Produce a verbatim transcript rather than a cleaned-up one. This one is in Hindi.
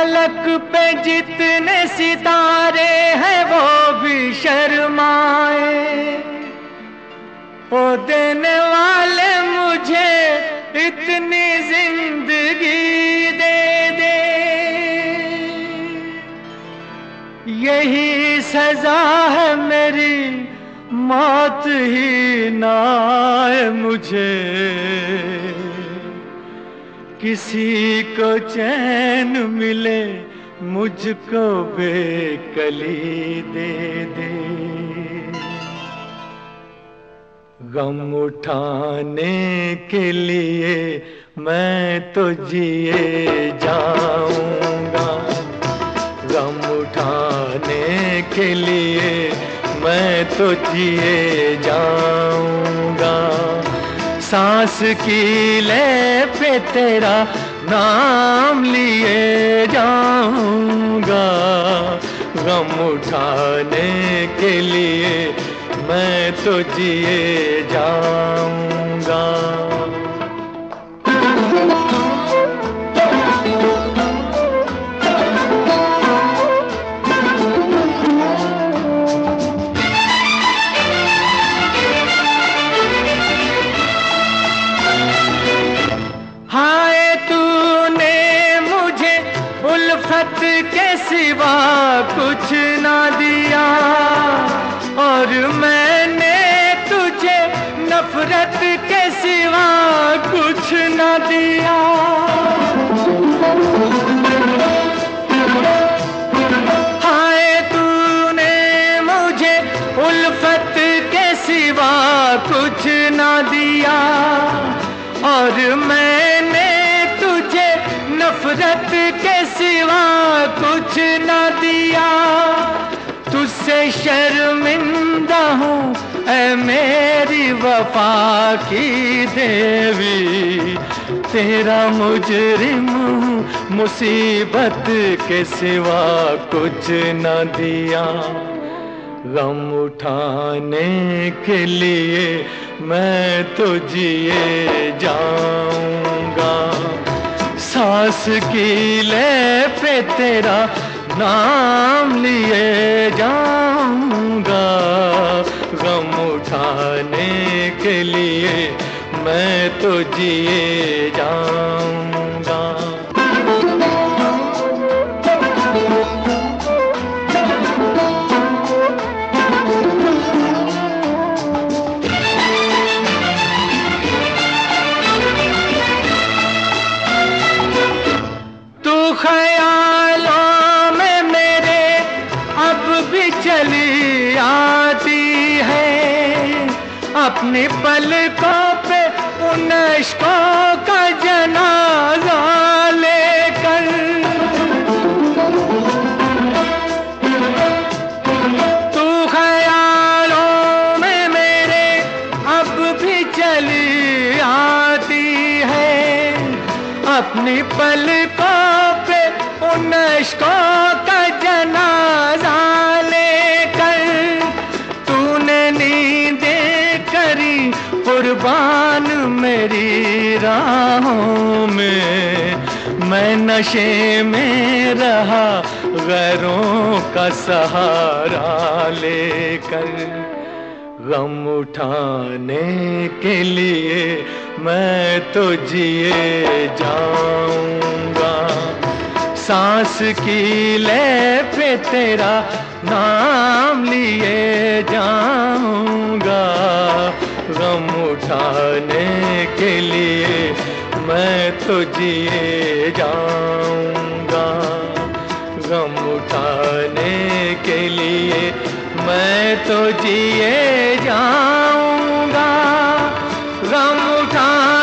फलक पे जितने सितारे हैं वो भी शर्माए। ओ देने वाले मुझे इतनी जिंदगी दे दे, यही सजा है मेरी, मौत ही ना आए मुझे। किसी को चैन मिले, मुझको बेकली दे दे। गम उठाने के लिए मैं तो जिए जाऊंगा, गम उठाने के लिए मैं तो जिए जाऊंगा। सांस की ले पे तेरा नाम लिए जाऊंगा, गम उठाने के लिए मैं तो जिए जाऊंगा। हाय तूने मुझे उल्फत के सिवा कुछ ना दिया, और मैंने तुझे नफरत के सिवा कुछ ना दिया। हाय तूने मुझे उल्फत के सिवा कुछ ना दिया, और मैंने तुझे नफरत के सिवा कुछ न दिया। तुझसे शर्मिंदा हूँ ऐ मेरी वफा की देवी, तेरा मुजरिम हूँ मुसीबत के सिवा कुछ न दिया। गम उठाने के लिए मैं तो जिए जाऊंगा, सांस की ले पे तेरा नाम लिए जाऊंगा। गम उठाने के लिए मैं तो जिए जाऊंगा। ख्यालों में मेरे अब भी चली आती है, अपनी पलकों पे उन इश्कों का जनाजा लेकर। तू ख्यालों में मेरे अब भी चली आती है, अपनी पलकों उन इश्कों का जनाजा लेकर। तूने नींदें करी कुर्बान मेरी राहों में, मैं नशे में रहा गैरों का सहारा लेकर। गम उठाने के लिए मैं तो जिए जाऊंगा, सांस की ले पे तेरा नाम लिए जाऊंगा। गम उठाने के लिए मैं तो जिए जाऊंगा, गम उठाने के लिए मैं तो जिए जाऊंगा। गम उठा